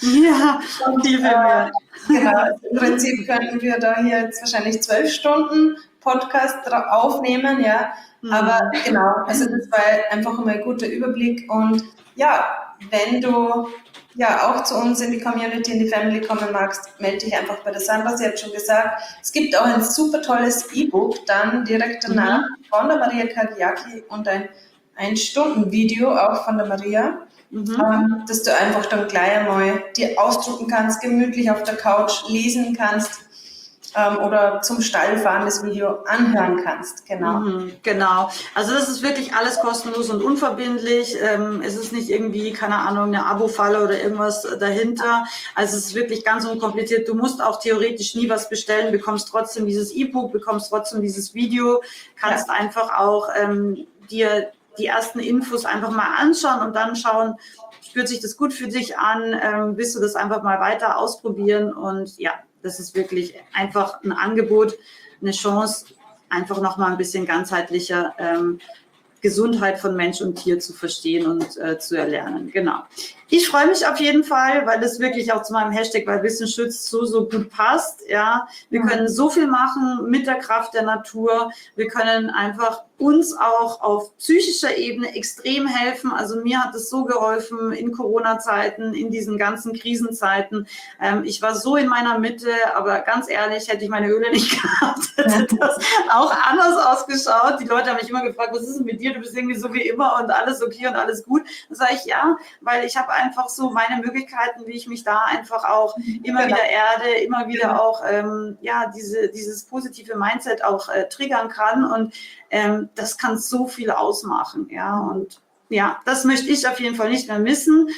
Ja, viel mehr. Genau, im Prinzip könnten wir da hier jetzt wahrscheinlich zwölf Stunden Podcast aufnehmen, ja. Mhm. Aber genau, also das war einfach mal ein guter Überblick. Und ja, wenn du ja auch zu uns in die Community, in die Family kommen magst, melde dich einfach bei der Sandra. Sie hat schon gesagt, es gibt auch ein super tolles E-Book dann direkt danach mhm. von der Maria Kagiaki und ein ein-Stunden-Video auch von der Maria. Mhm. Ähm, dass du einfach dann gleich einmal dir ausdrucken kannst, gemütlich auf der Couch lesen kannst ähm, oder zum Stall fahren das Video anhören kannst. Genau. Mhm, genau. Also das ist wirklich alles kostenlos und unverbindlich. Ähm, es ist nicht irgendwie, keine Ahnung, eine Abo-Falle oder irgendwas dahinter. Also es ist wirklich ganz unkompliziert. Du musst auch theoretisch nie was bestellen, bekommst trotzdem dieses E-Book, bekommst trotzdem dieses Video, kannst ja. einfach auch ähm, dir die ersten Infos einfach mal anschauen und dann schauen, spürt sich das gut für dich an, ähm, willst du das einfach mal weiter ausprobieren und ja, das ist wirklich einfach ein Angebot, eine Chance, einfach nochmal ein bisschen ganzheitlicher ähm, Gesundheit von Mensch und Tier zu verstehen und äh, zu erlernen. Genau. Ich freue mich auf jeden Fall, weil das wirklich auch zu meinem Hashtag, weil Wissen schützt, so, so gut passt. Ja, wir können so viel machen mit der Kraft der Natur. Wir können einfach uns auch auf psychischer Ebene extrem helfen. Also mir hat es so geholfen in Corona-Zeiten, in diesen ganzen Krisenzeiten. Ähm, ich war so in meiner Mitte, aber ganz ehrlich, hätte ich meine Öle nicht gehabt, hätte das auch anders ausgeschaut. Die Leute haben mich immer gefragt, was ist denn mit dir? Du bist irgendwie so wie immer und alles okay und alles gut. Dann sage ich, ja, weil ich habe einfach so meine Möglichkeiten, wie ich mich da einfach auch immer wieder erde, immer wieder auch ähm, ja diese dieses positive Mindset auch äh, triggern kann und ähm, das kann so viel ausmachen, ja und ja, das möchte ich auf jeden Fall nicht mehr missen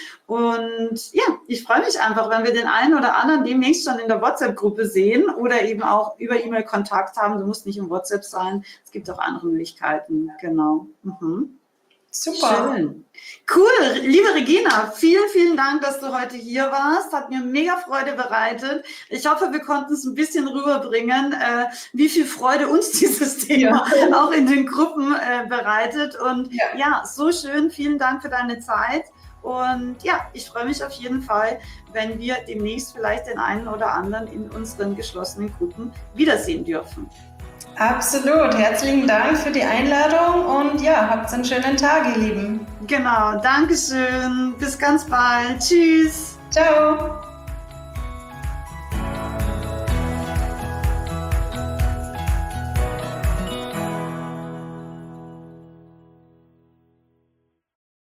und ja, ich freue mich einfach, wenn wir den einen oder anderen demnächst schon in der WhatsApp-Gruppe sehen oder eben auch über E-Mail Kontakt haben. Du musst nicht im WhatsApp sein, es gibt auch andere Möglichkeiten, genau. Mhm. Super. Schön. Cool, liebe Regina, vielen, vielen Dank, dass du heute hier warst. Hat mir mega Freude bereitet. Ich hoffe, wir konnten es ein bisschen rüberbringen, äh, wie viel Freude uns dieses Thema ja. auch in den Gruppen äh, bereitet. Und ja. ja, so schön. Vielen Dank für deine Zeit. Und ja, ich freue mich auf jeden Fall, wenn wir demnächst vielleicht den einen oder anderen in unseren geschlossenen Gruppen wiedersehen dürfen. Absolut. Herzlichen Dank für die Einladung und ja, habt einen schönen Tag, ihr Lieben. Genau, Dankeschön. Bis ganz bald. Tschüss. Ciao.